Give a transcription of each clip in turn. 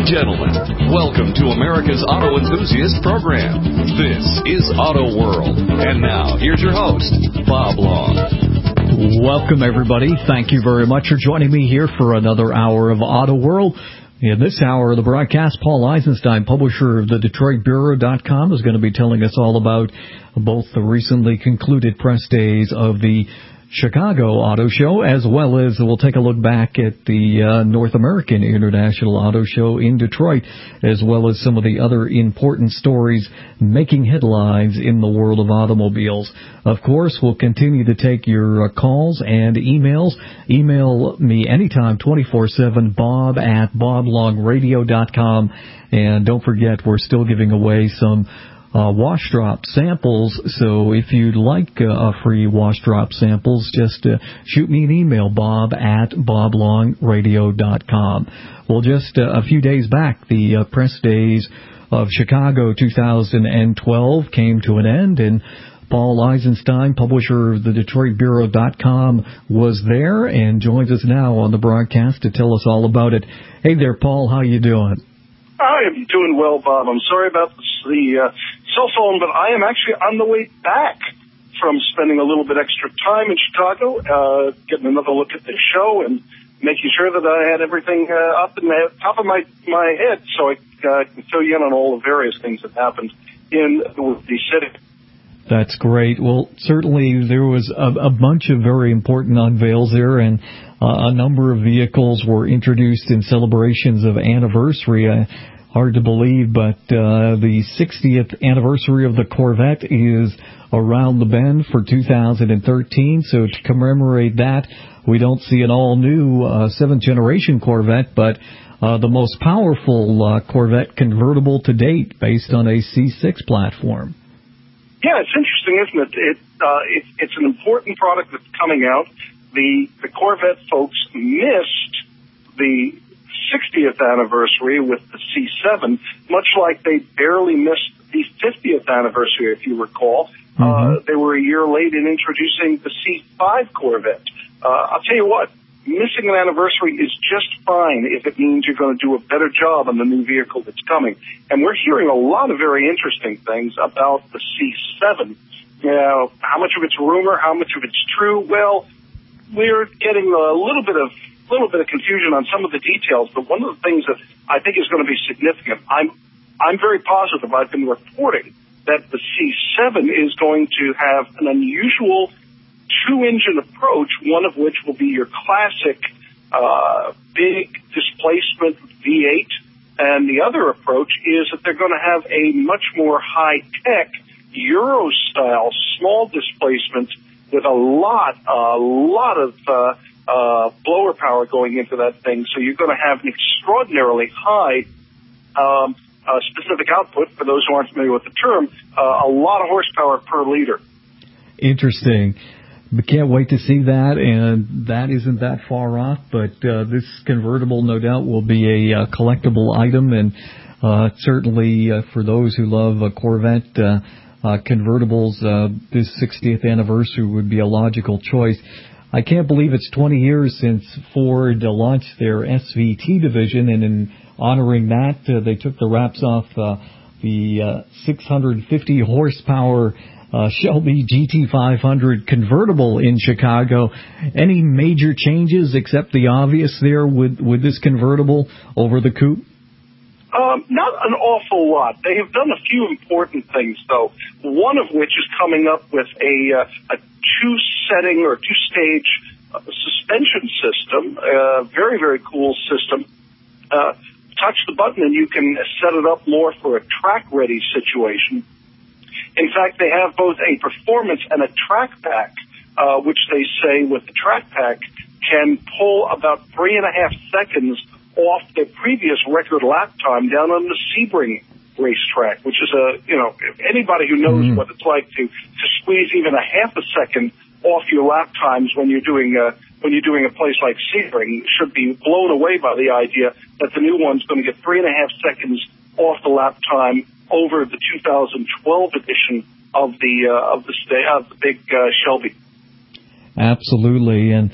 gentlemen, welcome to America's Auto Enthusiast program. This is Auto World. And now, here's your host, Bob Long. Welcome, everybody. Thank you very much for joining me here for another hour of Auto World. In this hour of the broadcast, Paul Eisenstein, publisher of the DetroitBureau.com, is going to be telling us all about both the recently concluded press days of the Chicago Auto Show, as well as we'll take a look back at the North American International Auto Show in Detroit, as well as some of the other important stories making headlines in the world of automobiles. Of course, we'll continue to take your calls and emails. Email me anytime, 24/7, bob@boblongradio.com. And don't forget, we're still giving away some wash drop samples, so if you'd like free wash drop samples, just shoot me an email, bob@boblongradio.com. Well, just a few days back, the press days of Chicago 2012 came to an end, and Paul Eisenstein, publisher of the DetroitBureau.com, was there and joins us now on the broadcast to tell us all about it. Hey there, Paul, how you doing? I am doing well, Bob. I'm sorry about the cell phone, but I am actually on the way back from spending a little bit extra time in Chicago, getting another look at the show and making sure that I had everything up in the top of my head so I can fill you in on all the various things that happened in the city. That's great. Well, certainly there was a bunch of very important unveils there, and a number of vehicles were introduced in celebrations of anniversary. Hard to believe, but the 60th anniversary of the Corvette is around the bend for 2013. So to commemorate that, we don't see an all-new 7th-generation Corvette, but the most powerful Corvette convertible to date based on a C6 platform. Yeah, it's interesting, isn't it? It's an important product that's coming out. The Corvette folks missed the 60th anniversary with the C7, much like they barely missed the 50th anniversary, if you recall. They were a year late in introducing the C5 Corvette. I'll tell you what, missing an anniversary is just fine if it means you're going to do a better job on the new vehicle that's coming. And we're hearing a lot of very interesting things about the C7. You know, how much of it's rumor, how much of it's true? Well, we're getting a little bit of confusion on some of the details, but one of the things that I think is going to be significant, I'm very positive. I've been reporting that the C7 is going to have an unusual two-engine approach, one of which will be your classic big displacement V8, and the other approach is that they're going to have a much more high-tech Euro-style small displacement with a lot of blower power going into that thing. So you're going to have an extraordinarily high specific output. For those who aren't familiar with the term, a lot of horsepower per liter. Interesting. We can't wait to see that, and that isn't that far off, but this convertible, no doubt, will be a collectible item, and certainly for those who love Corvette convertibles, this 60th anniversary would be a logical choice. I can't believe it's 20 years since Ford launched their SVT division, and in honoring that, they took the wraps off the 650 horsepower Shelby GT500 convertible in Chicago. Any major changes except the obvious there with this convertible over the coupe? Not an awful lot. They have done a few important things, though, one of which is coming up with a two-setting or two-stage suspension system, very, very cool system. Touch the button and you can set it up more for a track-ready situation. In fact, they have both a performance and a track pack, which they say with the track pack can pull about 3.5 seconds off the previous record lap time down on the Sebring racetrack, which is anybody who knows what it's like to squeeze even a half a second off your lap times when you're doing a place like Sebring should be blown away by the idea that the new one's going to get 3.5 seconds off the lap time over the 2012 edition of the big Shelby. Absolutely, and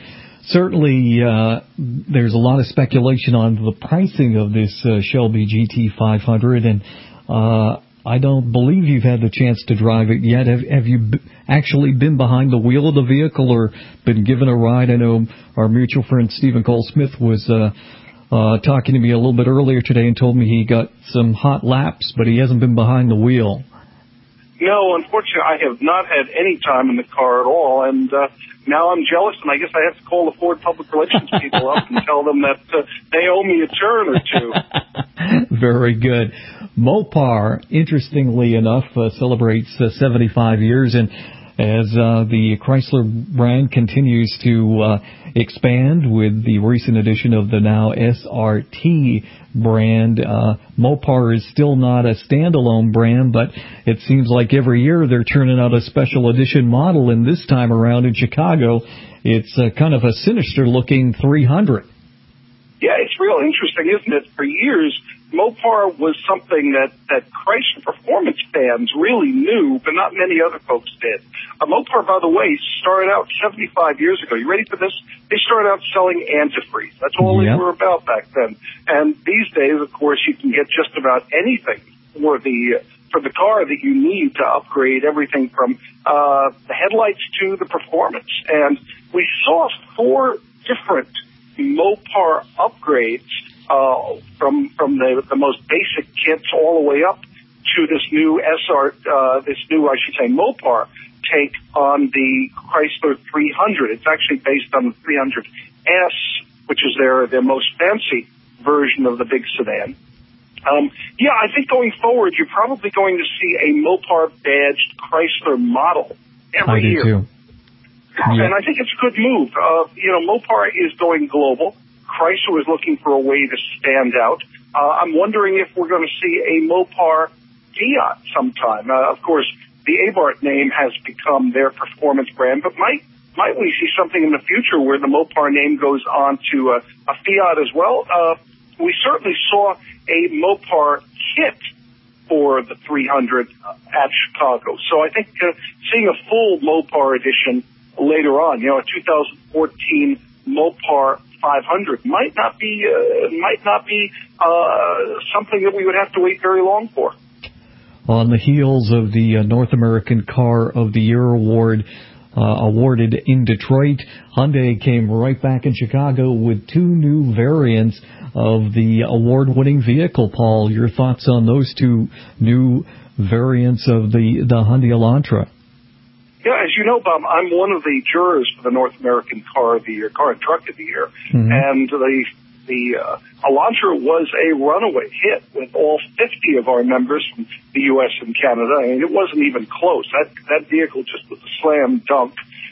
certainly there's a lot of speculation on the pricing of this Shelby GT500, and I don't believe you've had the chance to drive it yet. Have you actually been behind the wheel of the vehicle or been given a ride? I know our mutual friend Stephen Cole Smith was talking to me a little bit earlier today and told me he got some hot laps, but he hasn't been behind the wheel. No, unfortunately, I have not had any time in the car at all, and now I'm jealous, and I guess I have to call the Ford Public Relations people up and tell them that they owe me a turn or two. Very good. Mopar, interestingly enough, celebrates 75 years, and as the Chrysler brand continues to expand with the recent addition of the now SRT brand, Mopar is still not a standalone brand, but it seems like every year they're turning out a special edition model, and this time around in Chicago, it's kind of a sinister-looking 300. Yeah, it's real interesting, isn't it? For years, Mopar was something that Chrysler performance fans really knew, but not many other folks did. Mopar, by the way, started out 75 years ago. You ready for this? They started out selling antifreeze. That's all they were about back then. And these days, of course, you can get just about anything for the car that you need to upgrade everything from the headlights to the performance. And we saw 4 different Mopar upgrades from the most basic kits all the way up to this new Mopar take on the Chrysler 300. It's actually based on the 300S, which is their most fancy version of the big sedan. I think going forward, you're probably going to see a Mopar badged Chrysler model every year. I do too. Yeah. And I think it's a good move. Mopar is going global. Chrysler is looking for a way to stand out. I'm wondering if we're going to see a Mopar Fiat sometime. Of course, the Abarth name has become their performance brand, but might we see something in the future where the Mopar name goes on to a Fiat as well? We certainly saw a Mopar kit for the 300 at Chicago. So I think seeing a full Mopar edition later on, a 2014 Mopar 500 might not be something that we would have to wait very long for. On the heels of the North American Car of the Year award awarded in Detroit, Hyundai came right back in Chicago with 2 new variants of the award-winning vehicle. Paul, your thoughts on those 2 new variants of the Hyundai Elantra? Yeah, as you know, Bob, I'm one of the jurors for the North American Car of the Year, Car and Truck of the Year, and the Elantra was a runaway hit with all 50 of our members from the U.S. and Canada. I mean, it wasn't even close. That vehicle just was a slam dunk.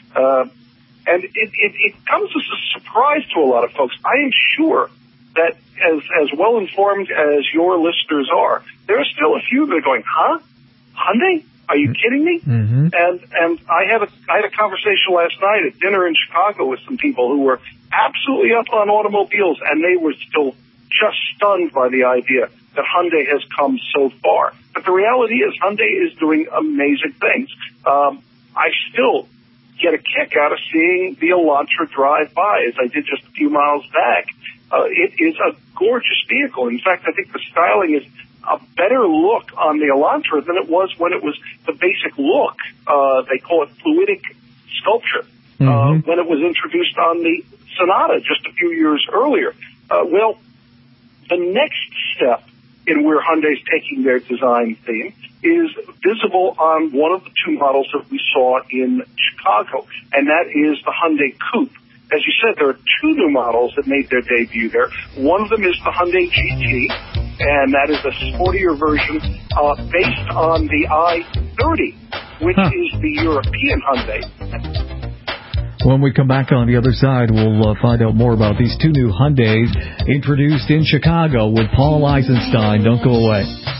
And it comes as a surprise to a lot of folks. I am sure that as well informed as your listeners are, there are still a few that are going, huh? Hyundai? Are you kidding me? Mm-hmm. And I had a conversation last night at dinner in Chicago with some people who were absolutely up on automobiles, and they were still just stunned by the idea that Hyundai has come so far. But the reality is Hyundai is doing amazing things. I still get a kick out of seeing the Elantra drive by, as I did just a few miles back. It is a gorgeous vehicle. In fact, I think the styling is a better look on the Elantra than it was when it was the basic look. They call it fluidic sculpture, when it was introduced on the Sonata just a few years earlier. Well, the next step in where Hyundai's taking their design theme is visible on one of the 2 models that we saw in Chicago, and that is the Hyundai Coupe. As you said, there are 2 new models that made their debut there. One of them is the Hyundai GT, and that is a sportier version based on the i30, which is the European Hyundai. When we come back on the other side, we'll find out more about these 2 new Hyundais introduced in Chicago with Paul Eisenstein. Don't go away.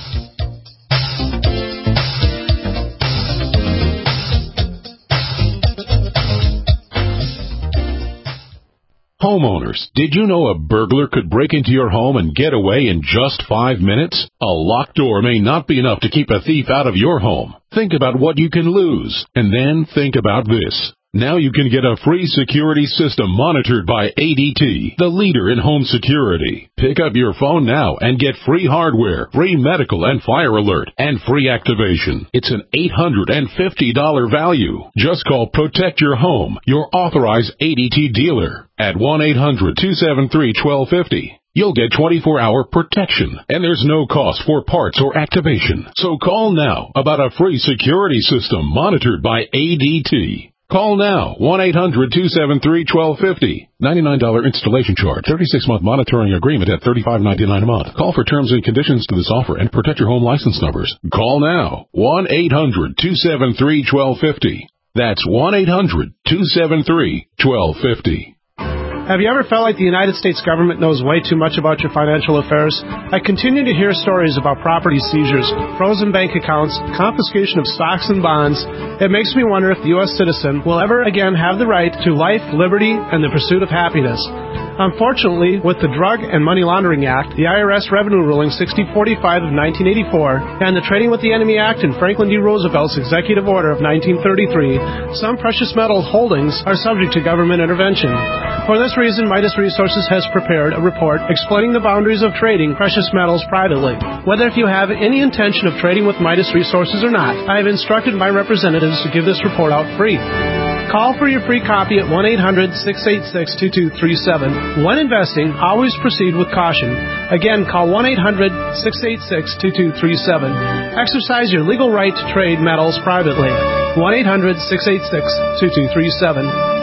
Homeowners, did you know a burglar could break into your home and get away in just 5 minutes? A locked door may not be enough to keep a thief out of your home. Think about what you can lose, and then think about this. Now you can get a free security system monitored by ADT, the leader in home security. Pick up your phone now and get free hardware, free medical and fire alert, and free activation. It's an $850 value. Just call Protect Your Home, your authorized ADT dealer, at 1-800-273-1250. You'll get 24-hour protection, and there's no cost for parts or activation. So call now about a free security system monitored by ADT. Call now, 1-800-273-1250. $99 installation charge, 36-month monitoring agreement at $35.99 a month. Call for terms and conditions to this offer and protect your home license numbers. Call now, 1-800-273-1250. That's 1-800-273-1250. Have you ever felt like the United States government knows way too much about your financial affairs? I continue to hear stories about property seizures, frozen bank accounts, confiscation of stocks and bonds. It makes me wonder if the U.S. citizen will ever again have the right to life, liberty, and the pursuit of happiness. Unfortunately, with the Drug and Money Laundering Act, the IRS Revenue Ruling 6045 of 1984, and the Trading with the Enemy Act and Franklin D. Roosevelt's Executive Order of 1933, some precious metal holdings are subject to government intervention. For this reason, Midas Resources has prepared a report explaining the boundaries of trading precious metals privately. Whether if you have any intention of trading with Midas Resources or not, I have instructed my representatives to give this report out free. Call for your free copy at 1-800-686-2237. When investing, always proceed with caution. Again, call 1-800-686-2237. Exercise your legal right to trade metals privately. 1-800-686-2237.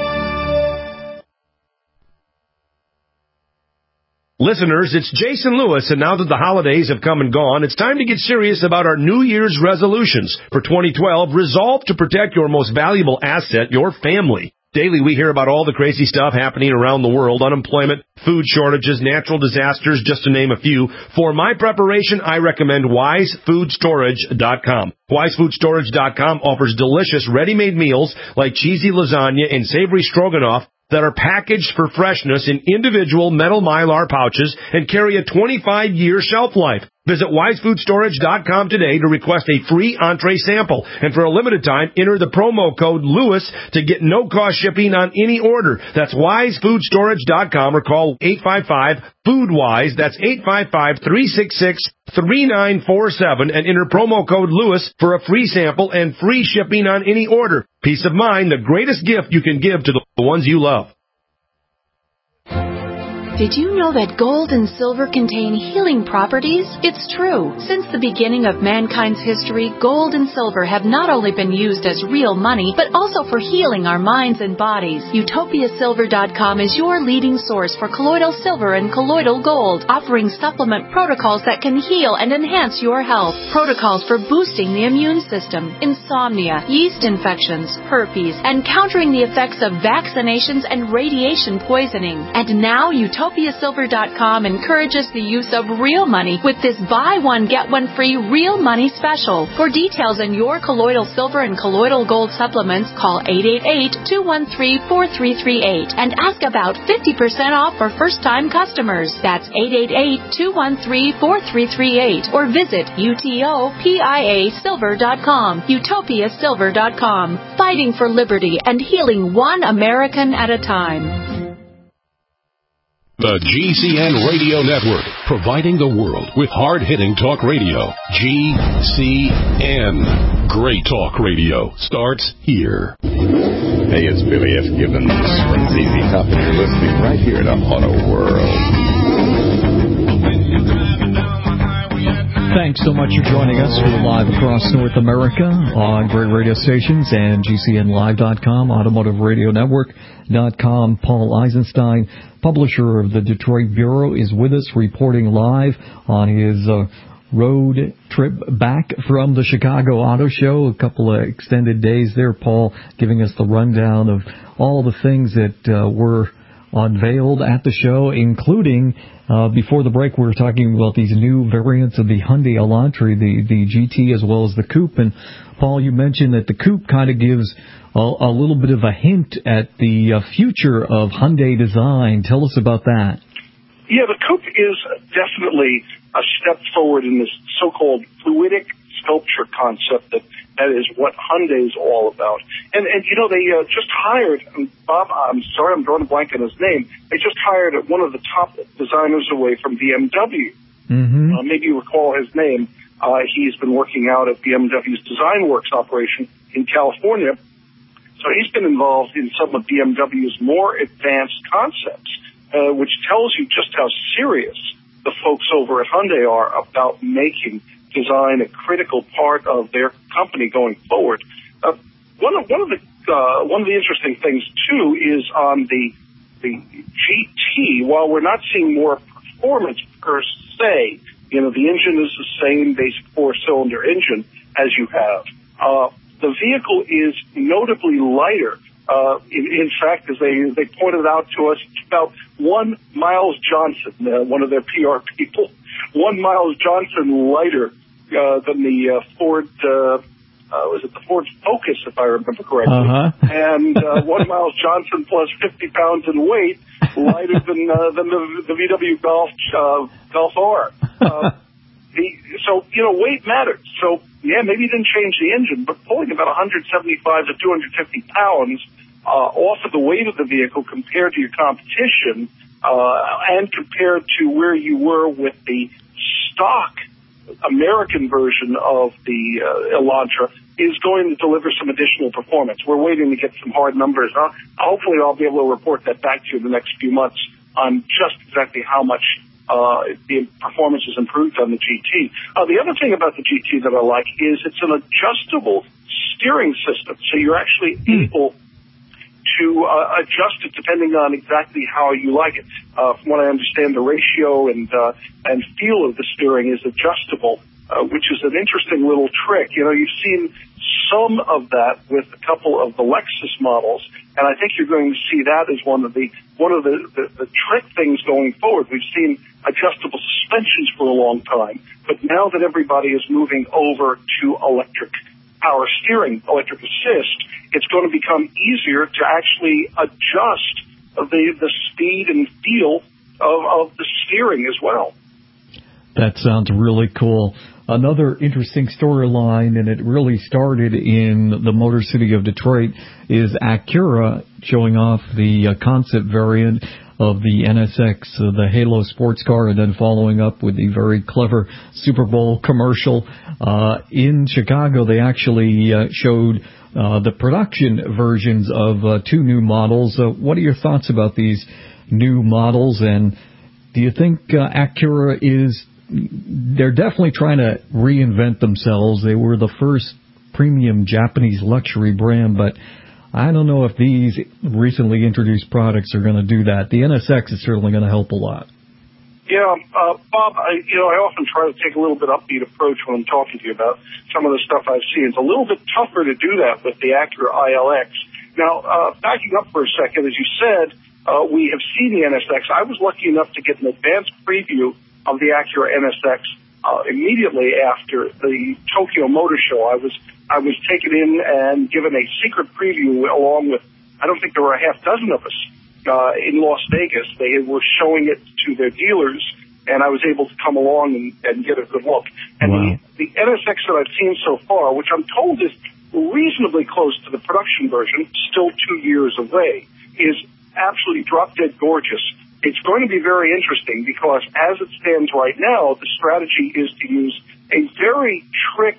Listeners, it's Jason Lewis, and now that the holidays have come and gone, it's time to get serious about our New Year's resolutions. For 2012, resolve to protect your most valuable asset, your family. Daily, we hear about all the crazy stuff happening around the world, unemployment, food shortages, natural disasters, just to name a few. For my preparation, I recommend WiseFoodStorage.com. WiseFoodStorage.com offers delicious ready-made meals like cheesy lasagna and savory stroganoff that are packaged for freshness in individual metal Mylar pouches and carry a 25-year shelf life. Visit WiseFoodStorage.com today to request a free entree sample. And for a limited time, enter the promo code LEWIS to get no-cost shipping on any order. That's WiseFoodStorage.com, or call 855-FOODWISE. That's 855-366-3947, and enter promo code LEWIS for a free sample and free shipping on any order. Peace of mind, the greatest gift you can give to the ones you love. Did you know that gold and silver contain healing properties? It's true. Since the beginning of mankind's history, gold and silver have not only been used as real money, but also for healing our minds and bodies. UtopiaSilver.com is your leading source for colloidal silver and colloidal gold, offering supplement protocols that can heal and enhance your health. Protocols for boosting the immune system, insomnia, yeast infections, herpes, and countering the effects of vaccinations and radiation poisoning. And now UtopiaSilver.com encourages the use of real money with this buy one, get one free real money special. For details on your colloidal silver and colloidal gold supplements, call 888-213-4338 and ask about 50% off for first-time customers. That's 888-213-4338 or visit UTOPIASilver.com. UtopiaSilver.com. Fighting for liberty and healing one American at a time. The GCN Radio Network, providing the world with hard-hitting talk radio. GCN. Great talk radio starts here. Hey, it's Billy F. Gibbons from ZZ Top, and you're listening right here to Auto World. Thanks so much for joining us. We're live across North America on great radio stations and GCNlive.com, AutomotiveRadioNetwork.com. Paul Eisenstein, publisher of the Detroit Bureau, is with us reporting live on his road trip back from the Chicago Auto Show. A couple of extended days there, Paul, giving us the rundown of all the things that were unveiled at the show, including, before the break, we were talking about these new variants of the Hyundai Elantra, the GT as well as the Coupe. And, Paul, you mentioned that the Coupe kind of gives a little bit of a hint at the future of Hyundai design. Tell us about that. Yeah, the Coupe is definitely a step forward in this so-called fluidic sculpture concept that That is what Hyundai's all about. And you know, they just hired, Bob, I'm sorry, I'm drawing a blank on his name. They just hired one of the top designers away from BMW. Mm-hmm. Maybe you recall his name. He's been working out at BMW's Design Works operation in California. So he's been involved in some of BMW's more advanced concepts, which tells you just how serious the folks over at Hyundai are about making design a critical part of their company going forward. One of the interesting things too is on the GT. While we're not seeing more performance per se, you know, the engine is the same basic 4-cylinder engine as you have. The vehicle is notably lighter. In fact, as they pointed out to us, it's about 1 Miles Johnson, one of their PR people, 1 Miles Johnson lighter than the Ford, was it the Ford Focus, if I remember correctly? Uh-huh. And 1 Miles Johnson plus 50 pounds in weight, lighter than the VW Golf R. So, you know, weight matters. So, yeah, maybe you didn't change the engine, but pulling about 175 to 250 pounds off of the weight of the vehicle compared to your competition and compared to where you were with the stock American version of the Elantra is going to deliver some additional performance. We're waiting to get some hard numbers. Hopefully I'll be able to report that back to you in the next few months on just exactly how much the performance is improved on the GT. The other thing about the GT that I like is it's an adjustable steering system, so you're actually able to adjust it depending on exactly how you like it. From what I understand, the ratio and feel of the steering is adjustable, which is an interesting little trick. You know, you've seen some of that with a couple of the Lexus models, and I think you're going to see that as one of the trick things going forward. We've seen adjustable suspensions for a long time, but now that everybody is moving over to electric power steering, electric assist, it's going to become easier to actually adjust the speed and feel of the steering as well. That sounds really cool. Another interesting storyline, and it really started in the Motor City of Detroit, is Acura showing off the concept variant of the NSX, the Halo sports car, and then following up with the very clever Super Bowl commercial. In Chicago, they actually showed the production versions of 2 new models. What are your thoughts about these new models, and do you think Acura they're definitely trying to reinvent themselves. They were the first premium Japanese luxury brand, but I don't know if these recently introduced products are going to do that. The NSX is certainly going to help a lot. Yeah, Bob, I often try to take a little bit upbeat approach when I'm talking to you about some of the stuff I've seen. It's a little bit tougher to do that with the Acura ILX. Now, backing up for a second, as you said, we have seen the NSX. I was lucky enough to get an advanced preview of the Acura NSX immediately after the Tokyo Motor Show. I was taken in and given a secret preview along with, I don't think there were a half dozen of us in Las Vegas. They were showing it to their dealers, and I was able to come along and get a good look. And wow. the NSX that I've seen so far, which I'm told is reasonably close to the production version, still 2 years away, is absolutely drop-dead gorgeous. It's going to be very interesting because as it stands right now, the strategy is to use a very trick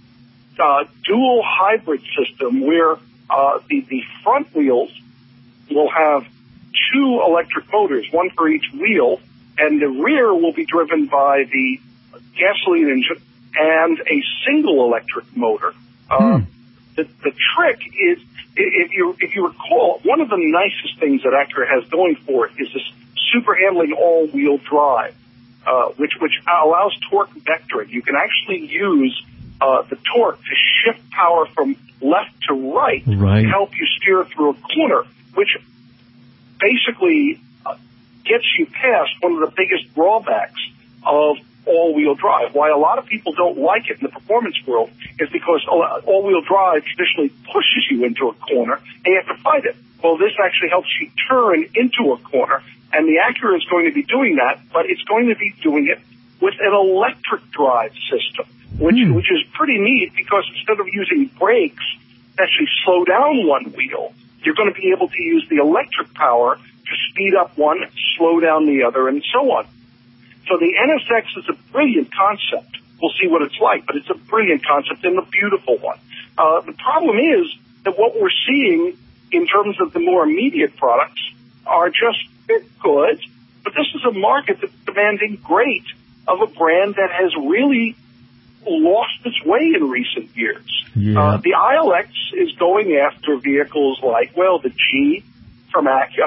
dual hybrid system where the front wheels will have 2 electric motors, one for each wheel, and the rear will be driven by the gasoline engine and a single electric motor. The trick is, if you recall, one of the nicest things that Acura has going for it is this super handling all-wheel drive, which allows torque vectoring. You can actually use the torque to shift power from left to right to help you steer through a corner, which basically gets you past one of the biggest drawbacks of all-wheel drive. Why a lot of people don't like it in the performance world is because all-wheel drive traditionally pushes you into a corner and you have to fight it. Well, this actually helps you turn into a corner, and the Acura is going to be doing that, but it's going to be doing it with an electric drive system, which is pretty neat because instead of using brakes to actually slow down one wheel, you're going to be able to use the electric power to speed up one, slow down the other, and so on. So the NSX is a brilliant concept. We'll see what it's like, but it's a brilliant concept and a beautiful one. The problem is that what we're seeing in terms of the more immediate products are just good, but this is a market that's demanding great of a brand that has really lost its way in recent years. Yeah. The ILX is going after vehicles like, well, the G from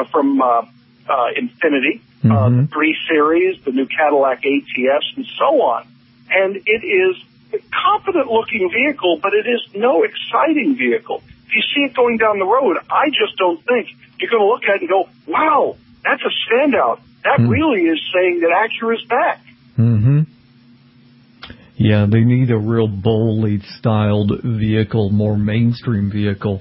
Infiniti, the 3 Series, the new Cadillac ATS, and so on. And it is a competent-looking vehicle, but it is no exciting vehicle. If you see it going down the road, I just don't think you're going to look at it and go, wow, that's a standout. That really is saying that Acura is back. Mm-hmm. Yeah, they need a real boldly styled vehicle, more mainstream vehicle,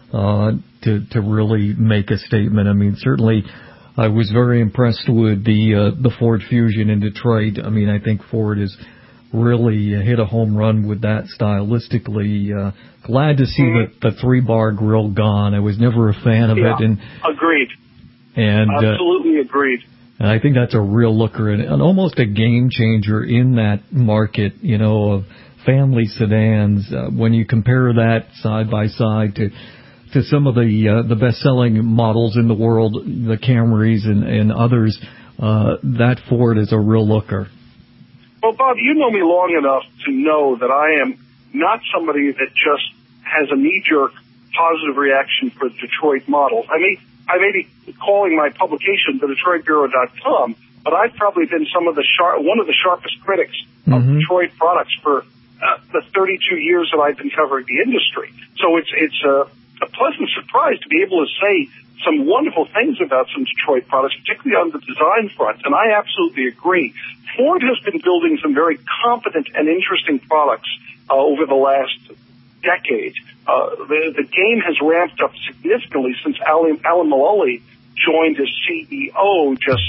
to really make a statement. I mean, certainly I was very impressed with the Ford Fusion in Detroit. I mean, I think Ford has really hit a home run with that stylistically. Glad to see the 3-bar grille gone. I was never a fan of it. And agreed. And absolutely agreed. And I think that's a real looker and almost a game changer in that market, you know, of family sedans. When you compare that side by side to some of the best-selling models in the world, the Camrys and others, that Ford is a real looker. Well, Bob, you know me long enough to know that I am not somebody that just has a knee-jerk positive reaction for Detroit models. I may be calling my publication, TheDetroitBureau.com, but I've probably been one of the sharpest critics of Detroit products for the 32 years that I've been covering the industry. So it's a pleasant surprise to be able to say some wonderful things about some Detroit products, particularly on the design front, and I absolutely agree. Ford has been building some very competent and interesting products over the last decade. The game has ramped up significantly since Alan Mulally joined as CEO just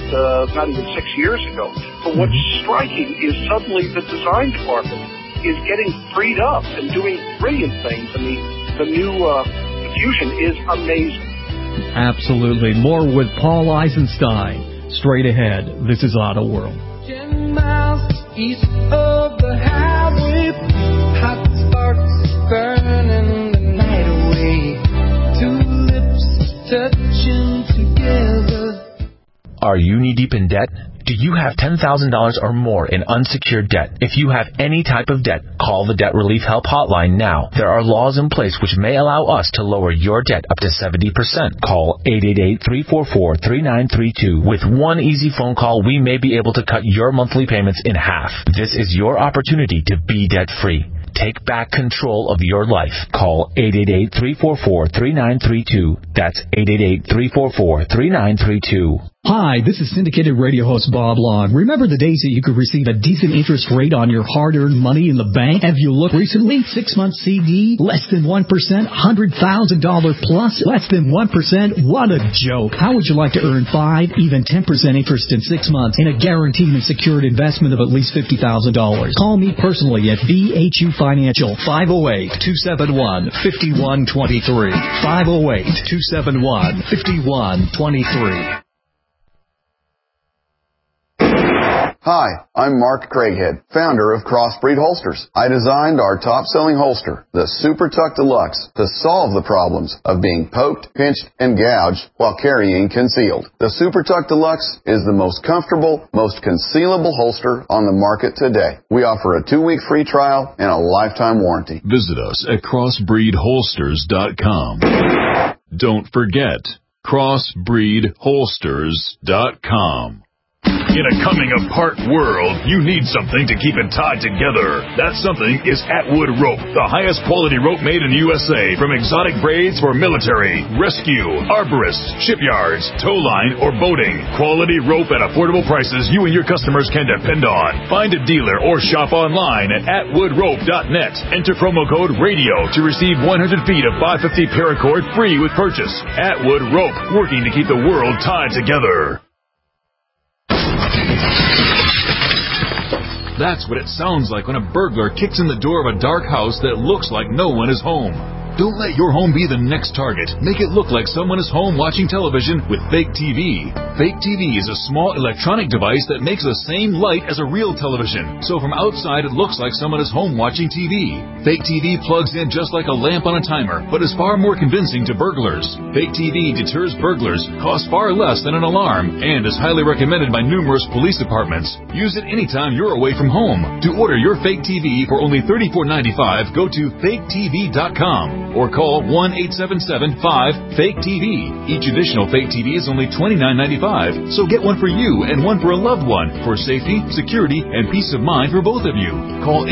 not even 6 years ago. But what's striking is suddenly the design department is getting freed up and doing brilliant things, and the new Fusion is amazing. Absolutely. More with Paul Eisenstein. Straight ahead. This is Auto World. 10 miles east of the highway, hot sparks burning the night away. Two lips touching together. Are you knee-deep in debt? Do you have $10,000 or more in unsecured debt? If you have any type of debt, call the Debt Relief Help Hotline now. There are laws in place which may allow us to lower your debt up to 70%. Call 888-344-3932. With one easy phone call, we may be able to cut your monthly payments in half. This is your opportunity to be debt-free. Take back control of your life. Call 888-344-3932. That's 888-344-3932. Hi, this is syndicated radio host Bob Long. Remember the days that you could receive a decent interest rate on your hard-earned money in the bank? Have you looked recently? 6-month CD, less than 1%, $100,000 plus, less than 1%. What a joke. How would you like to earn 5, even 10% interest in 6 months in a guaranteed and secured investment of at least $50,000? Call me personally at VHU Financial, 508-271-5123. 508-271-5123. Hi, I'm Mark Craighead, founder of Crossbreed Holsters. I designed our top-selling holster, the Super Tuck Deluxe, to solve the problems of being poked, pinched, and gouged while carrying concealed. The Super Tuck Deluxe is the most comfortable, most concealable holster on the market today. We offer a 2-week free trial and a lifetime warranty. Visit us at crossbreedholsters.com. Don't forget, crossbreedholsters.com. In a coming-apart world, you need something to keep it tied together. That something is Atwood Rope, the highest quality rope made in the USA, from exotic braids for military, rescue, arborists, shipyards, tow line, or boating. Quality rope at affordable prices you and your customers can depend on. Find a dealer or shop online at atwoodrope.net. Enter promo code RADIO to receive 100 feet of 550 paracord free with purchase. Atwood Rope, working to keep the world tied together. That's what it sounds like when a burglar kicks in the door of a dark house that looks like no one is home. Don't let your home be the next target. Make it look like someone is home watching television with Fake TV. Fake TV is a small electronic device that makes the same light as a real television. So from outside, it looks like someone is home watching TV. Fake TV plugs in just like a lamp on a timer, but is far more convincing to burglars. Fake TV deters burglars, costs far less than an alarm, and is highly recommended by numerous police departments. Use it anytime you're away from home. To order your Fake TV for only $34.95, go to faketv.com. or call 1-877-5-FAKE-TV. Each additional Fake TV is only $29.95, so get one for you and one for a loved one for safety, security, and peace of mind for both of you. Call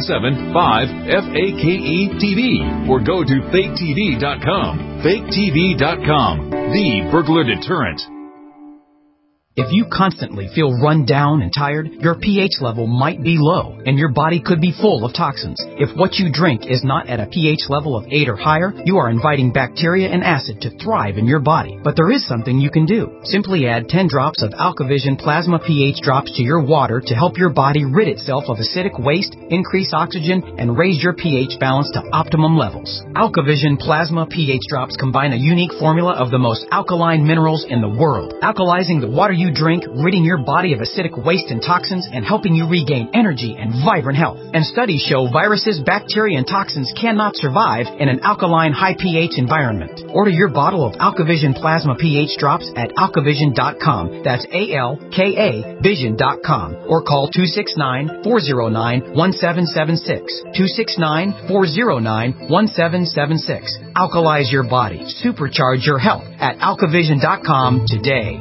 877-5-FAKE-TV or go to faketv.com. faketv.com, the burglar deterrent. If you constantly feel run down and tired, your pH level might be low, and your body could be full of toxins. If what you drink is not at a pH level of 8 or higher, you are inviting bacteria and acid to thrive in your body. But there is something you can do. Simply add 10 drops of AlkaVision Plasma pH drops to your water to help your body rid itself of acidic waste, increase oxygen, and raise your pH balance to optimum levels. AlkaVision Plasma pH drops combine a unique formula of the most alkaline minerals in the world, alkalizing the water you drink, ridding your body of acidic waste and toxins, and helping you regain energy and vibrant health. And studies show viruses, bacteria, and toxins cannot survive in an alkaline, high pH environment. Order your bottle of AlkaVision Plasma pH drops at alkavision.com. That's ALKA Vision.com. Or call 269-409-1776. 269-409-1776. Alkalize your body. Supercharge your health at alkavision.com today.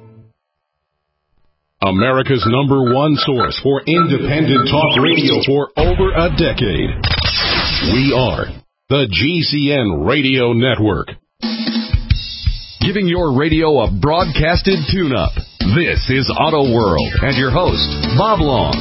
America's #1 source for independent talk radio for over a decade. We are the GCN Radio Network. Giving your radio a broadcasted tune-up. This is Auto World and your host, Bob Long.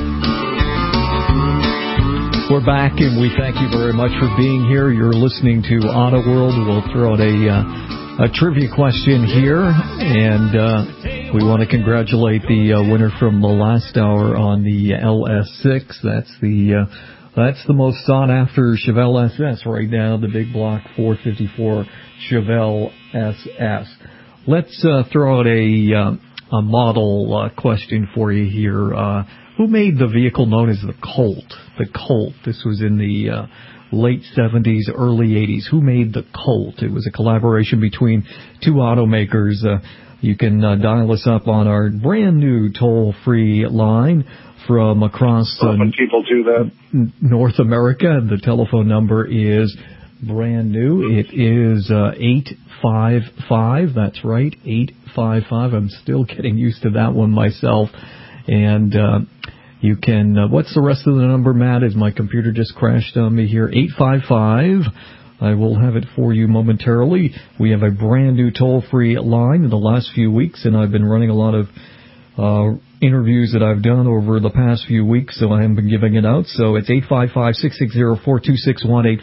We're back, and we thank you very much for being here. You're listening to Auto World. We'll throw out a trivia question here, and we want to congratulate the winner from the last hour on the LS6. That's the most sought after Chevelle SS right now, the big block 454 Chevelle SS. Let's throw out a model question for you here. Who made the vehicle known as the Colt? The Colt. This was in the late 70s, early 80s. Who made the Colt? It was a collaboration between two automakers. You can dial us up on our brand new toll-free line from across people do that. North America. The telephone number is brand new. It is 855. That's right, 855. I'm still getting used to that one myself. And you can, what's the rest of the number, Matt? As my computer just crashed on me here. 855. I will have it for you momentarily. We have a brand new toll-free line in the last few weeks, and I've been running a lot of interviews that I've done over the past few weeks, so I haven't been giving it out. So it's 855-660-4261,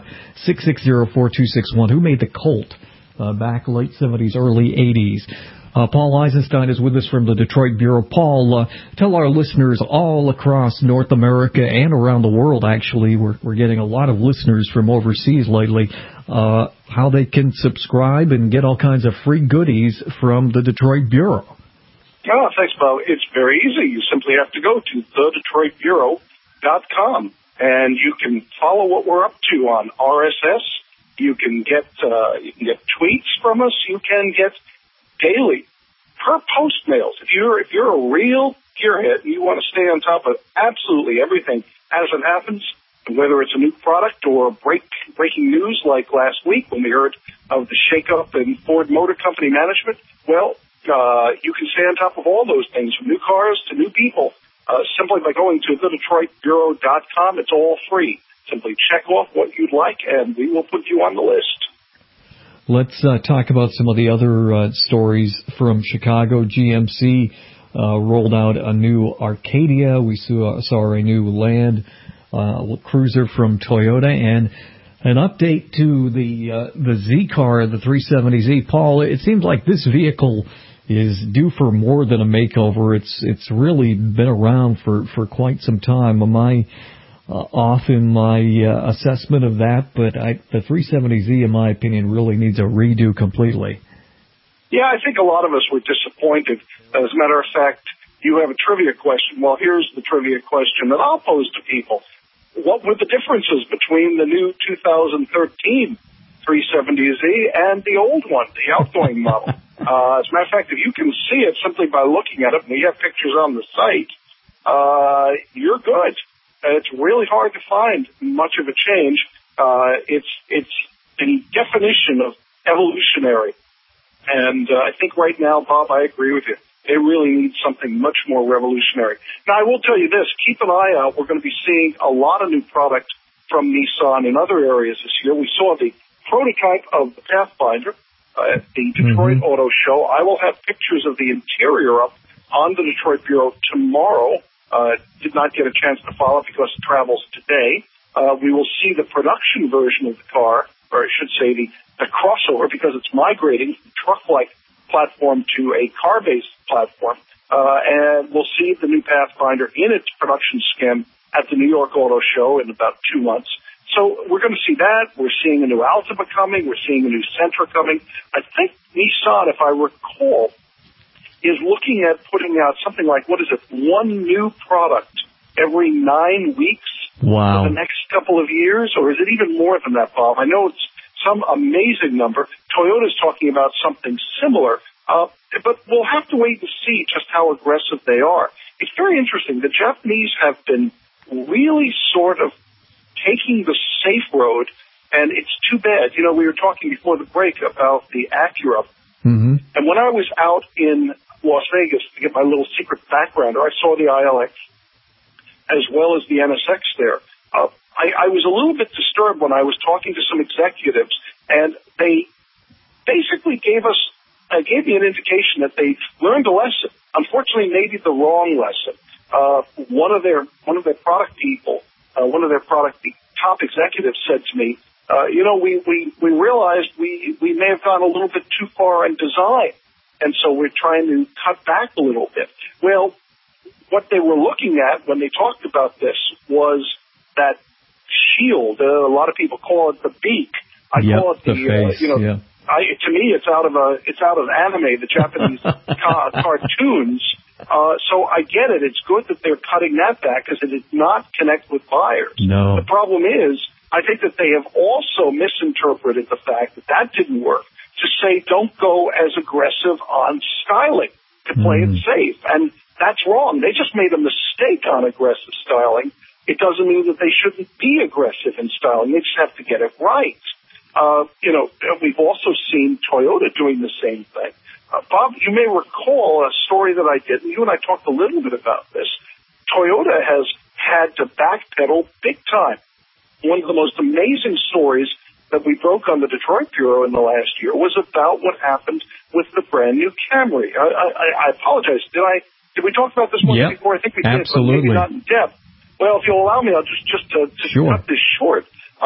855-660-4261. Who made the Colt back late 70s, early 80s? Paul Eisenstein is with us from the Detroit Bureau. Paul, tell our listeners all across North America and around the world, actually, we're getting a lot of listeners from overseas lately, how they can subscribe and get all kinds of free goodies from the Detroit Bureau. Oh, thanks, Bob. It's very easy. You simply have to go to thedetroitbureau.com, and you can follow what we're up to on RSS. You can get tweets from us. You can get daily per post mails. If you're a real gearhead and you want to stay on top of absolutely everything as it happens, whether it's a new product or breaking news like last week when we heard of the shakeup in Ford Motor Company management, well, you can stay on top of all those things, from new cars to new people, simply by going to thedetroitbureau.com. It's all free. Simply check off what you'd like, and we will put you on the list. Let's talk about some of the other stories from Chicago. GMC rolled out a new Arcadia. We saw a new Land Cruiser from Toyota, and an update to the Z car, the 370Z. Paul, it seems like this vehicle is due for more than a makeover. It's really been around for quite some time. Am I off in my assessment of that? But the 370Z, in my opinion, really needs a redo completely. Yeah, I think a lot of us were disappointed. As a matter of fact, you have a trivia question. Well, here's the trivia question that I'll pose to people. What were the differences between the new 2013 370Z and the old one, the outgoing model? As a matter of fact, if you can see it simply by looking at it, and we have pictures on the site, you're good. It's really hard to find much of a change. It's the definition of evolutionary. And I think right now, Bob, I agree with you. They really need something much more revolutionary. Now, I will tell you this. Keep an eye out. We're going to be seeing a lot of new product from Nissan in other areas this year. We saw the prototype of the Pathfinder at the Detroit Auto Show. I will have pictures of the interior up on the Detroit Bureau tomorrow. Did not get a chance to follow it because it travels today. We will see the production version of the car, or I should say the crossover, because it's migrating from truck-like platform to a car-based platform. And we'll see the new Pathfinder in its production skim at the New York Auto Show in about 2 months. So we're going to see that. We're seeing a new Altima coming. We're seeing a new Sentra coming. I think Nissan, if I recall, is looking at putting out something like, what is it, one new product every 9 weeks for the next couple of years? Or is it even more than that, Bob? I know it's some amazing number. Toyota's talking about something similar, but we'll have to wait and see just how aggressive they are. It's very interesting. The Japanese have been really sort of taking the safe road, and it's too bad. You know, we were talking before the break about the Acura, and when I was out in Las Vegas to get my little secret backgrounder, I saw the ILX as well as the NSX there. I was a little bit disturbed when I was talking to some executives, and they basically gave me an indication that they learned a lesson. Unfortunately, maybe the wrong lesson. One of their product people, one of their top executives said to me, we realized we may have gone a little bit too far in design, and so we're trying to cut back a little bit. Well, what they were looking at when they talked about this was that shield. A lot of people call it the beak. I call it the face. To me, it's out of anime, the Japanese cartoons. So I get it. It's good that they're cutting that back because it did not connect with buyers. No. The problem is, I think that they have also misinterpreted the fact that didn't work. To say don't go as aggressive on styling, to play it safe. And that's wrong. They just made a mistake on aggressive styling. It doesn't mean that they shouldn't be aggressive in styling. They just have to get it right. We've also seen Toyota doing the same thing. Bob, you may recall a story that I did, and you and I talked a little bit about this. Toyota has had to backpedal big time. One of the most amazing stories that we broke on the Detroit Bureau in the last year was about what happened with the brand new Camry. I apologize. Did we talk about this one before? I think we did, but maybe not in depth. Well, if you'll allow me, I'll just cut this short.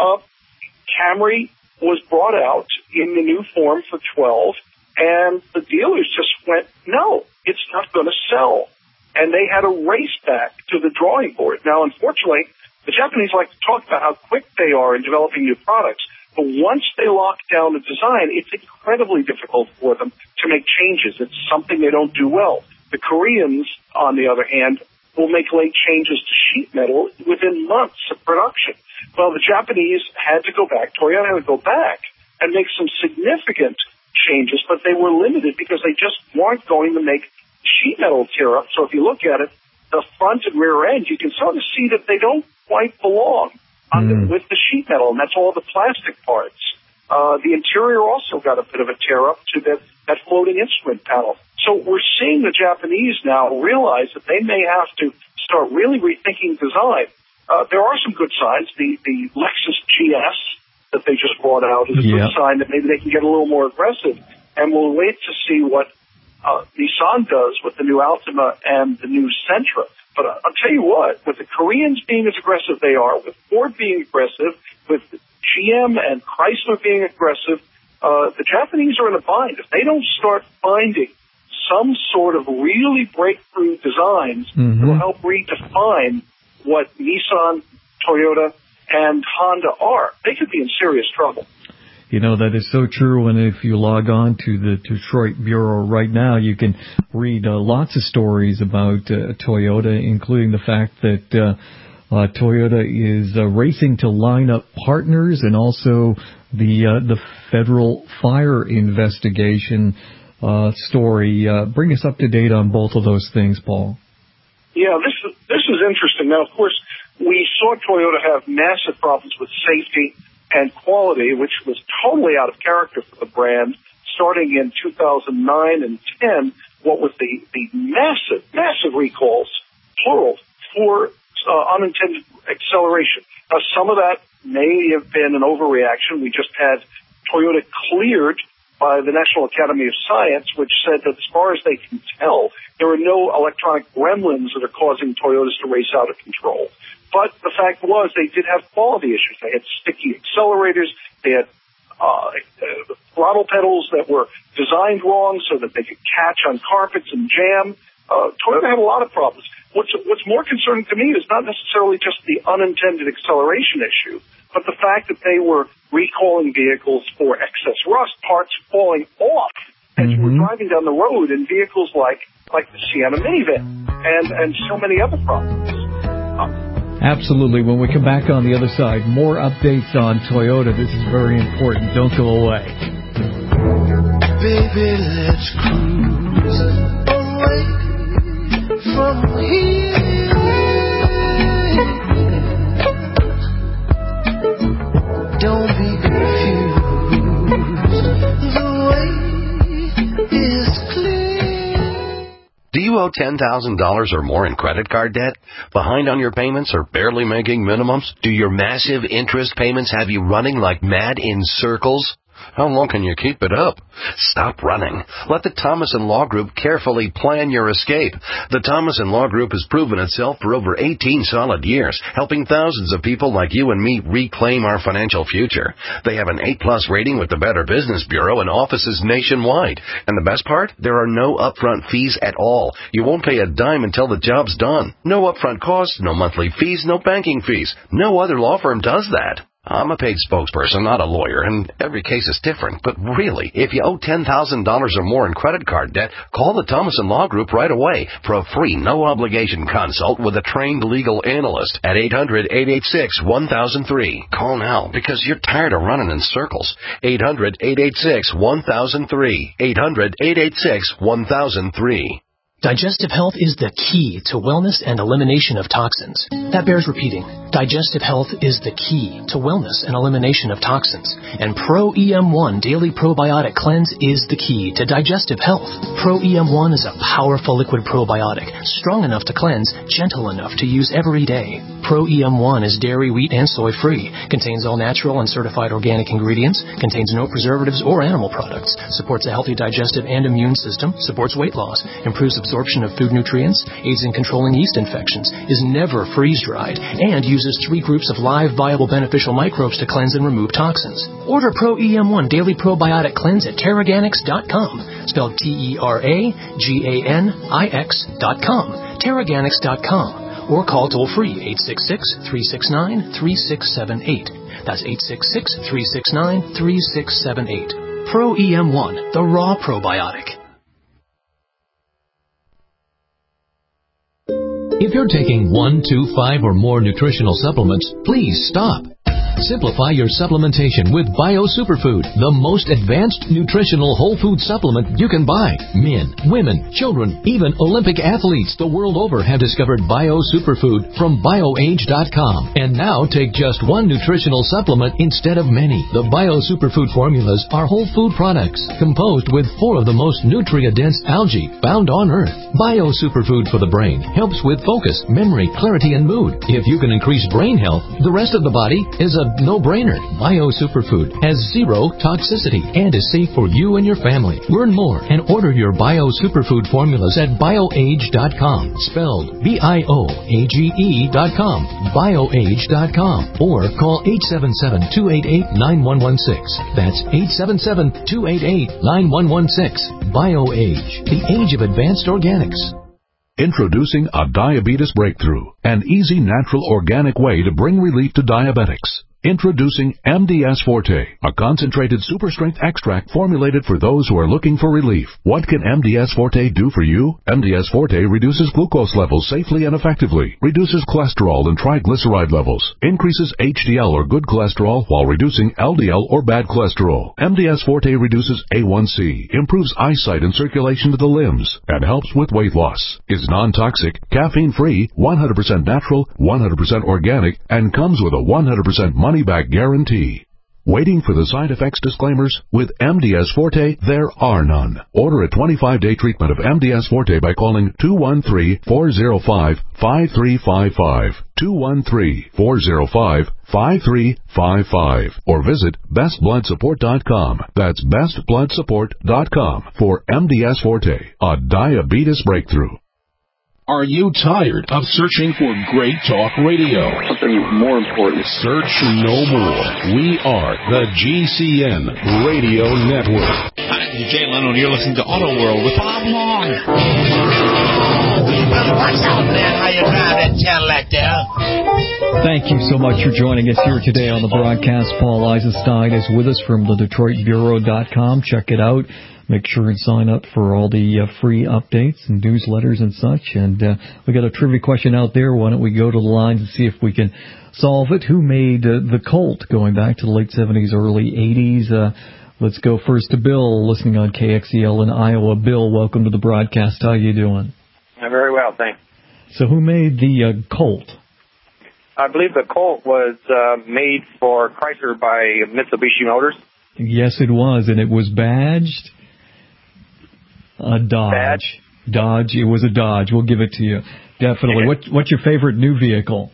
Camry was brought out in the new form for 12, and the dealers just went, no, it's not going to sell. And they had to race back to the drawing board. Now, unfortunately, the Japanese like to talk about how quick they are in developing new products, but once they lock down the design, it's incredibly difficult for them to make changes. It's something they don't do well. The Koreans, on the other hand, will make late changes to sheet metal within months of production. Well, the Japanese had to go back, Toyota had to go back and make some significant changes, but they were limited because they just weren't going to make sheet metal tear up. So if you look at it, the front and rear end, you can sort of see that they don't quite belong with the sheet metal, and that's all the plastic parts. The interior also got a bit of a tear up to that floating instrument panel. So we're seeing the Japanese now realize that they may have to start really rethinking design. There are some good signs. The Lexus GS that they just brought out is a good sign that maybe they can get a little more aggressive. And we'll wait to see what Nissan does with the new Altima and the new Sentra. But I'll tell you what, with the Koreans being as aggressive they are, with Ford being aggressive, with GM and Chrysler being aggressive, the Japanese are in a bind. If they don't start finding some sort of really breakthrough designs that will help redefine what Nissan, Toyota, and Honda are. They could be in serious trouble. You know, that is so true, and if you log on to the Detroit Bureau right now, you can read lots of stories about Toyota, including the fact that Toyota is racing to line up partners, and also the federal fire investigation story. Bring us up to date on both of those things, Paul. Yeah, this is interesting. Now, of course, we saw Toyota have massive problems with safety and quality, which was totally out of character for the brand, starting in 2009 and 10, what with the massive recalls, plural, for unintended acceleration. Now, some of that may have been an overreaction. We just had Toyota cleared by the National Academy of Science, which said that as far as they can tell, there are no electronic gremlins that are causing Toyotas to race out of control. But the fact was they did have quality issues. They had sticky accelerators. They had throttle pedals that were designed wrong so that they could catch on carpets and jam. Toyota had a lot of problems. What's more concerning to me is not necessarily just the unintended acceleration issue, but the fact that they were recalling vehicles for excess rust, parts falling off as you were driving down the road in vehicles like the Sienna minivan and so many other problems. Absolutely. When we come back on the other side, more updates on Toyota. This is very important. Don't go away. Baby, let's cruise away from here. Don't be confused. The way is clear. Do you owe $10,000 or more in credit card debt? Behind on your payments or barely making minimums? Do your massive interest payments have you running like mad in circles? How long can you keep it up? Stop running. Let the Thomas & Law Group carefully plan your escape. The Thomas & Law Group has proven itself for over 18 solid years, helping thousands of people like you and me reclaim our financial future. They have an A+ rating with the Better Business Bureau and offices nationwide. And the best part? There are no upfront fees at all. You won't pay a dime until the job's done. No upfront costs, no monthly fees, no banking fees. No other law firm does that. I'm a paid spokesperson, not a lawyer, and every case is different. But really, if you owe $10,000 or more in credit card debt, call the Thomas & Law Group right away for a free, no-obligation consult with a trained legal analyst at 800-886-1003. Call now because you're tired of running in circles. 800-886-1003. 800-886-1003. Digestive health is the key to wellness and elimination of toxins. That bears repeating. Digestive health is the key to wellness and elimination of toxins. And Pro-EM1 Daily Probiotic Cleanse is the key to digestive health. Pro-EM1 is a powerful liquid probiotic, strong enough to cleanse, gentle enough to use every day. Pro-EM1 is dairy, wheat, and soy-free, contains all natural and certified organic ingredients, contains no preservatives or animal products, supports a healthy digestive and immune system, supports weight loss, improves absorption of food nutrients, aids in controlling yeast infections, is never freeze-dried, and uses 3 groups of live, viable, beneficial microbes to cleanse and remove toxins. Order Pro-EM1 Daily Probiotic Cleanse at Teraganix.com, spelled Teraganix.com, Teraganix.com, or call toll-free 866-369-3678. That's 866-369-3678. Pro-EM1, the raw probiotic. If you're taking 1, 2, 5, or more nutritional supplements, please stop. Simplify your supplementation with Bio Superfood, the most advanced nutritional whole food supplement you can buy. Men, women, children, even Olympic athletes the world over have discovered Bio Superfood from BioAge.com. And now take just 1 nutritional supplement instead of many. The Bio Superfood formulas are whole food products composed with 4 of the most nutrient-dense algae found on Earth. Bio Superfood for the brain helps with focus, memory, clarity, and mood. If you can increase brain health, the rest of the body is a no-brainer. Bio Superfood has zero toxicity and is safe for you and your family. Learn more and order your Bio Superfood formulas at bioage.com, spelled BIOAGE.com, bioage.com, or call 877-288-9116. That's 877-288-9116. BioAge, the age of advanced organics. Introducing a diabetes breakthrough, an easy, natural, organic way to bring relief to diabetics. Introducing MDS Forte, a concentrated super-strength extract formulated for those who are looking for relief. What can MDS Forte do for you? MDS Forte reduces glucose levels safely and effectively, reduces cholesterol and triglyceride levels, increases HDL or good cholesterol while reducing LDL or bad cholesterol. MDS Forte reduces A1C, improves eyesight and circulation to the limbs, and helps with weight loss. Is non-toxic, caffeine-free, 100% natural, 100% organic, and comes with a 100% money-back guarantee. Waiting for the side effects disclaimers? With MDS Forte, there are none. Order a 25-day treatment of MDS Forte by calling 213-405-5355, 213-405-5355, or visit bestbloodsupport.com. That's bestbloodsupport.com for MDS Forte, a diabetes breakthrough. Are you tired of searching for great talk radio? Something more important. Search no more. We are the GCN Radio Network. Hi, this is Jay Leno, and you're listening to Auto World with Bob Long. What's up, man? How you driving that Cadillac there? Thank you so much for joining us here today on the broadcast. Paul Eisenstein is with us from the DetroitBureau.com. Check it out. Make sure and sign up for all the free updates and newsletters and such. And we got a trivia question out there. Why don't we go to the lines and see if we can solve it? Who made the Colt going back to the late 70s, early 80s? Let's go first to Bill, listening on KXEL in Iowa. Bill, welcome to the broadcast. How you doing? Very well, thanks. So who made the Colt? I believe the Colt was made for Chrysler by Mitsubishi Motors. Yes, it was, and it was badged. A Dodge. Badge? Dodge. It was a Dodge. We'll give it to you. Definitely. What's your favorite new vehicle?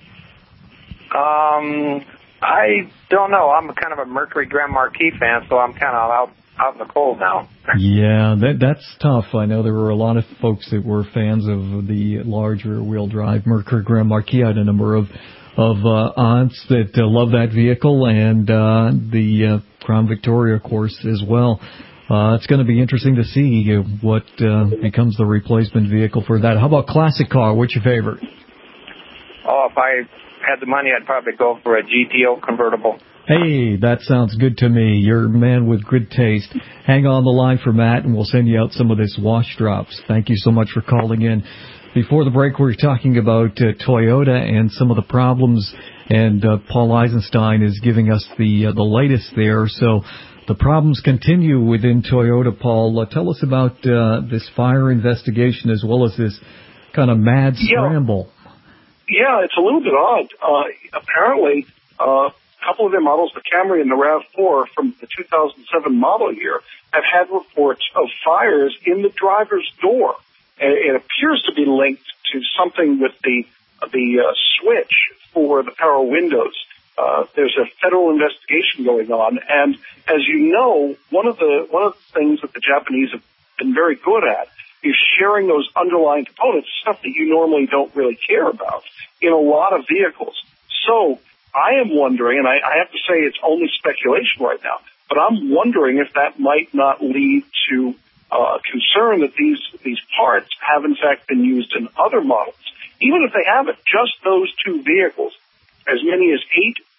I don't know. I'm kind of a Mercury Grand Marquis fan, so I'm kind of out in the cold now. Yeah, that's tough. I know there were a lot of folks that were fans of the larger wheel drive Mercury Grand Marquis. I had a number of aunts that love that vehicle, and the Crown Victoria, of course, as well. It's going to be interesting to see what becomes the replacement vehicle for that. How about classic car? What's your favorite? Oh, if I had the money, I'd probably go for a GTO convertible. Hey, that sounds good to me. You're a man with good taste. Hang on the line for Matt, and we'll send you out some of this wash drops. Thank you so much for calling in. Before the break, we were talking about Toyota and some of the problems, and Paul Eisenstein is giving us the latest there. So the problems continue within Toyota, Paul. Tell us about this fire investigation as well as this kind of mad scramble. Yeah, it's a little bit odd. Apparently, a couple of their models, the Camry and the RAV4 from the 2007 model year, have had reports of fires in the driver's door. It appears to be linked to something with the switch for the power windows. There's a federal investigation going on, and as you know, one of the things that the Japanese have been very good at is sharing those underlying components, stuff that you normally don't really care about, in a lot of vehicles. So I am wondering, and I have to say it's only speculation right now, but I'm wondering if that might not lead to concern that these parts have in fact been used in other models. Even if they haven't, just those two vehicles, as many as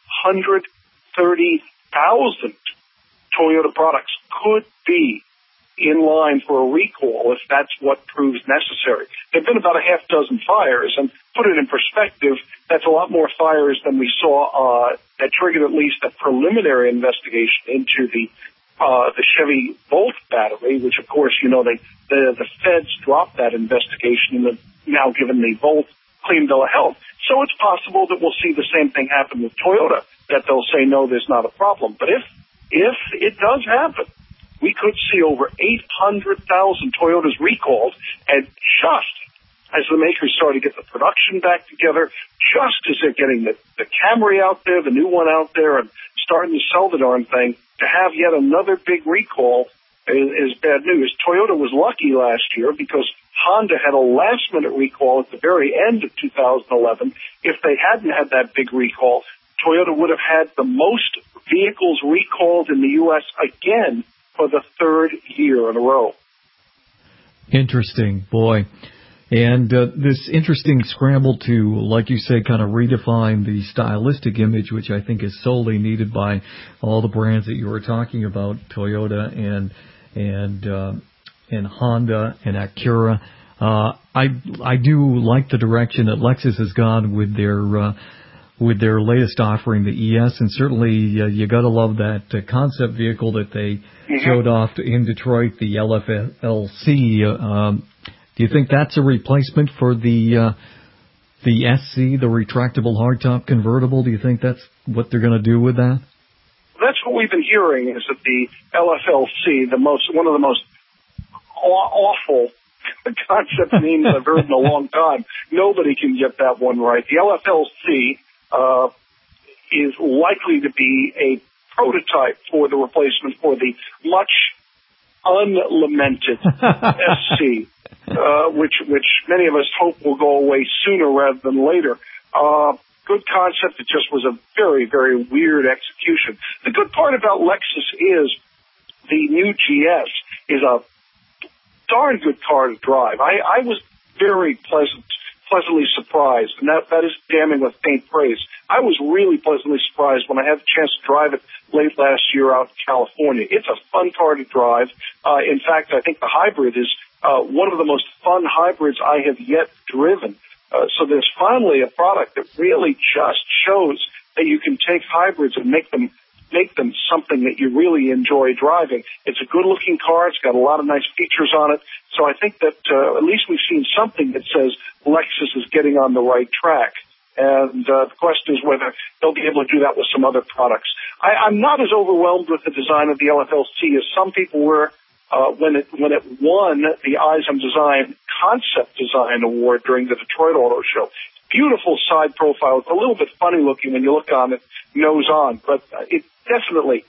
830,000 Toyota products could be in line for a recall if that's what proves necessary. There have been about a half dozen fires, and put it in perspective, that's a lot more fires than we saw that triggered at least a preliminary investigation into the Chevy Volt battery, which of course, you know, the feds dropped that investigation and have now given the Volt clean bill of health. So it's possible that we'll see the same thing happen with Toyota, that they'll say, no, there's not a problem. But if it does happen, we could see over 800,000 Toyotas recalled, and just as the makers start to get the production back together, just as they're getting the Camry out there, the new one out there, and starting to sell the darn thing, to have yet another big recall is bad news. Toyota was lucky last year because Honda had a last-minute recall at the very end of 2011. If they hadn't had that big recall, Toyota would have had the most vehicles recalled in the U.S. again for the third year in a row. Interesting, boy. And this interesting scramble to, like you say, kind of redefine the stylistic image, which I think is solely needed by all the brands that you were talking about, Toyota and Honda and Acura. I do like the direction that Lexus has gone with their latest offering, the ES, and certainly you got to love that concept vehicle that they showed off in Detroit, the LFLC. Do you think that's a replacement for the SC, the retractable hardtop convertible? Do you think that's what they're going to do with that? That's what we've been hearing, is that the LFLC, one of the most awful concept names I've heard in a long time. Nobody can get that one right. The LFLC is likely to be a prototype for the replacement for the much unlamented SC, which many of us hope will go away sooner rather than later. Good concept. It just was a very, very weird execution. The good part about Lexus is the new GS is a darn good car to drive. I was very pleasantly surprised, and that is damning with faint praise. I was really pleasantly surprised when I had the chance to drive it late last year out in California. It's a fun car to drive. In fact, I think the hybrid is one of the most fun hybrids I have yet driven. So there's finally a product that really just shows that you can take hybrids and make them something that you really enjoy driving. It's a good-looking car. It's got a lot of nice features on it. So I think that at least we've seen something that says Lexus is getting on the right track. And the question is whether they'll be able to do that with some other products. I'm not as overwhelmed with the design of the LFLC as some people were when it won the Eyes on Design Concept Design Award during the Detroit Auto Show. Beautiful side profile. It's a little bit funny looking when you look on it nose on, but it definitely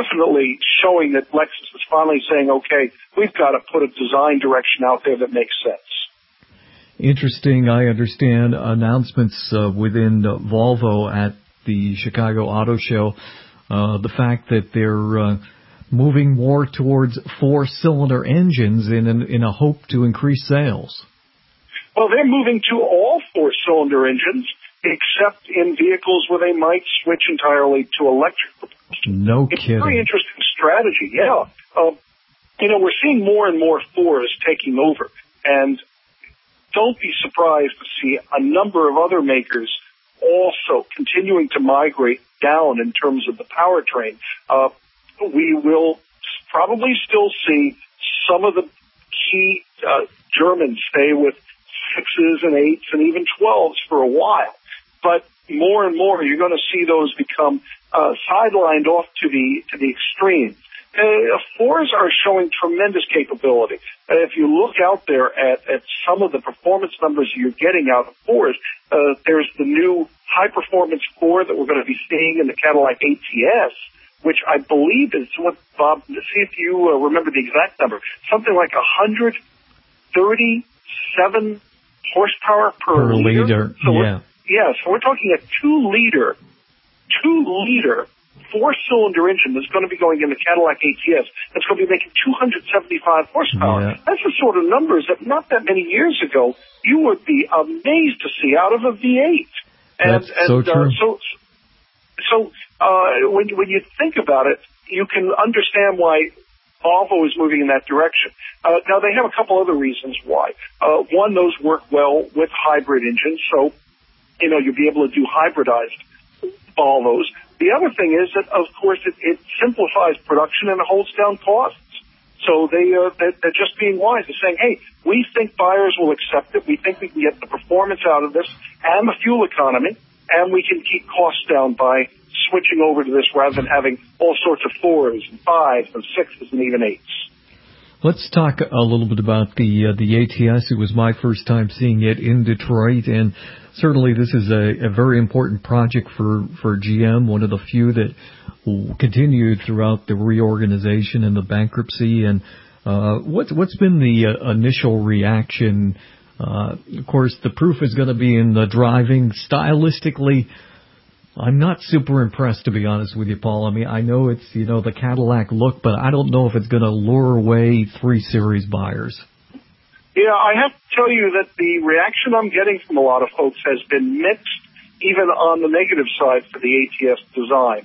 showing that Lexus is finally saying, okay, we've got to put a design direction out there that makes sense. Interesting. I understand announcements within Volvo at the Chicago Auto Show. The fact that they're moving more towards 4-cylinder engines in a hope to increase sales. Well, they're moving to all 4-cylinder engines, except in vehicles where they might switch entirely to electric. No kidding. It's a very interesting strategy, yeah. We're seeing more and more 4s taking over, and don't be surprised to see a number of other makers also continuing to migrate down in terms of the powertrain. We will probably still see some of the key Germans stay with 6s and 8s and even 12s for a while. But more and more, you're going to see those become sidelined off to the extreme. 4s are showing tremendous capability. If you look out there at some of the performance numbers you're getting out of 4s, there's the new high-performance 4 that we're going to be seeing in the Cadillac ATS, which I believe is what, Bob, see if you remember the exact number, something like 137 horsepower per liter. So so we're talking a 2-liter 4-cylinder engine that's going to be going in the Cadillac ATS. That's going to be making 275 horsepower. Yeah. That's the sort of numbers that not that many years ago you would be amazed to see out of a V8. That's so true. So when you think about it, you can understand why Volvo is moving in that direction. Now, they have a couple other reasons why. One, those work well with hybrid engines, so you'll be able to do hybridized Volvos. The other thing is that, of course, it simplifies production and it holds down costs. So they're just being wise. They're saying, hey, we think buyers will accept it. We think we can get the performance out of this and the fuel economy, and we can keep costs down by switching over to this rather than having all sorts of 4s and 5s and 6s and even 8s. Let's talk a little bit about the ATS. It was my first time seeing it in Detroit, and certainly this is a very important project for GM, one of the few that continued throughout the reorganization and the bankruptcy. And what's been the initial reaction? Of course, the proof is going to be in the driving. Stylistically, I'm not super impressed, to be honest with you, Paul. I mean, I know it's, the Cadillac look, but I don't know if it's going to lure away 3 Series buyers. Yeah, I have to tell you that the reaction I'm getting from a lot of folks has been mixed, even on the negative side for the ATS design.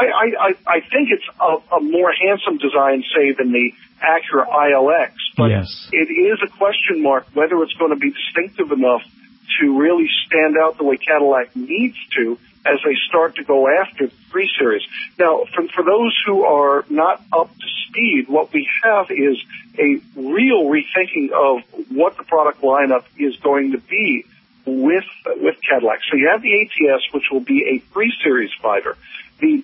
I think it's a more handsome design, say, than the Acura ILX, but yes, it is a question mark whether it's going to be distinctive enough to really stand out the way Cadillac needs to as they start to go after the 3 Series. Now, for those who are not up to speed, what we have is a real rethinking of what the product lineup is going to be with Cadillac. So you have the ATS, which will be a 3 Series fighter. The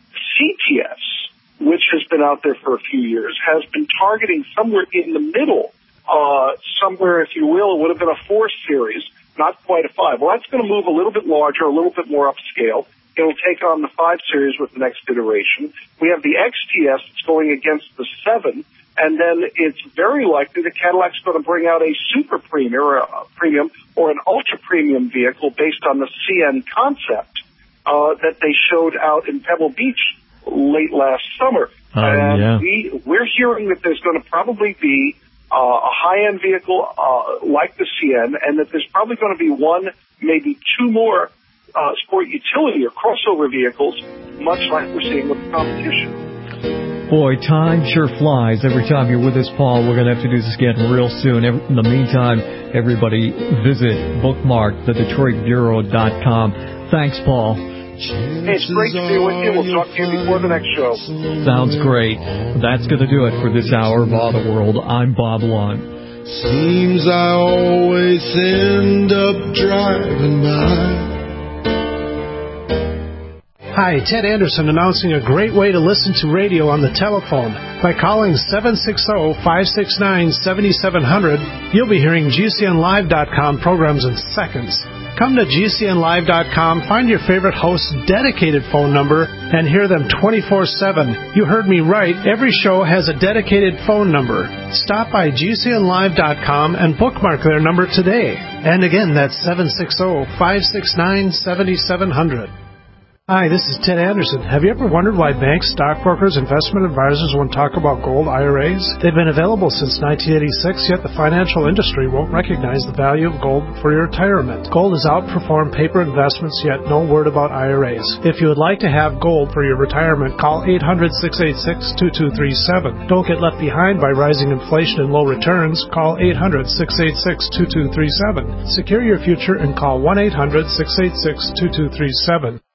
CTS, which has been out there for a few years, has been targeting somewhere in the middle, somewhere, if you will, it would have been a 4 Series, not quite a 5. Well, that's going to move a little bit larger, a little bit more upscale. It'll take on the 5 Series with the next iteration. We have the XTS that's going against the 7, and then it's very likely that Cadillac's going to bring out a super premium or an ultra premium vehicle based on the CN concept that they showed out in Pebble Beach late last summer. Yeah. We're hearing that there's going to probably be a high-end vehicle like the CN, and that there's probably going to be 1, maybe 2 more sport utility or crossover vehicles, much like we're seeing with the competition. Boy, time sure flies. Every time you're with us, Paul, we're going to have to do this again real soon. In the meantime, everybody bookmark thedetroitbureau.com. Thanks, Paul. Hey, it's great to be with you. We'll talk to you before the next show. Sounds great. That's going to do it for this hour of Auto World. I'm Bob Long. Seems I always end up driving by. Hi, Ted Anderson announcing a great way to listen to radio on the telephone. By calling 760-569-7700, you'll be hearing GCNlive.com programs in seconds. Come to GCNlive.com, find your favorite host's dedicated phone number, and hear them 24/7. You heard me right. Every show has a dedicated phone number. Stop by GCNlive.com and bookmark their number today. And again, that's 760-569-7700. Hi, this is Ted Anderson. Have you ever wondered why banks, stockbrokers, investment advisors won't talk about gold IRAs? They've been available since 1986, yet the financial industry won't recognize the value of gold for your retirement. Gold has outperformed paper investments, yet no word about IRAs. If you would like to have gold for your retirement, call 800-686-2237. Don't get left behind by rising inflation and low returns. Call 800-686-2237. Secure your future and call 1-800-686-2237.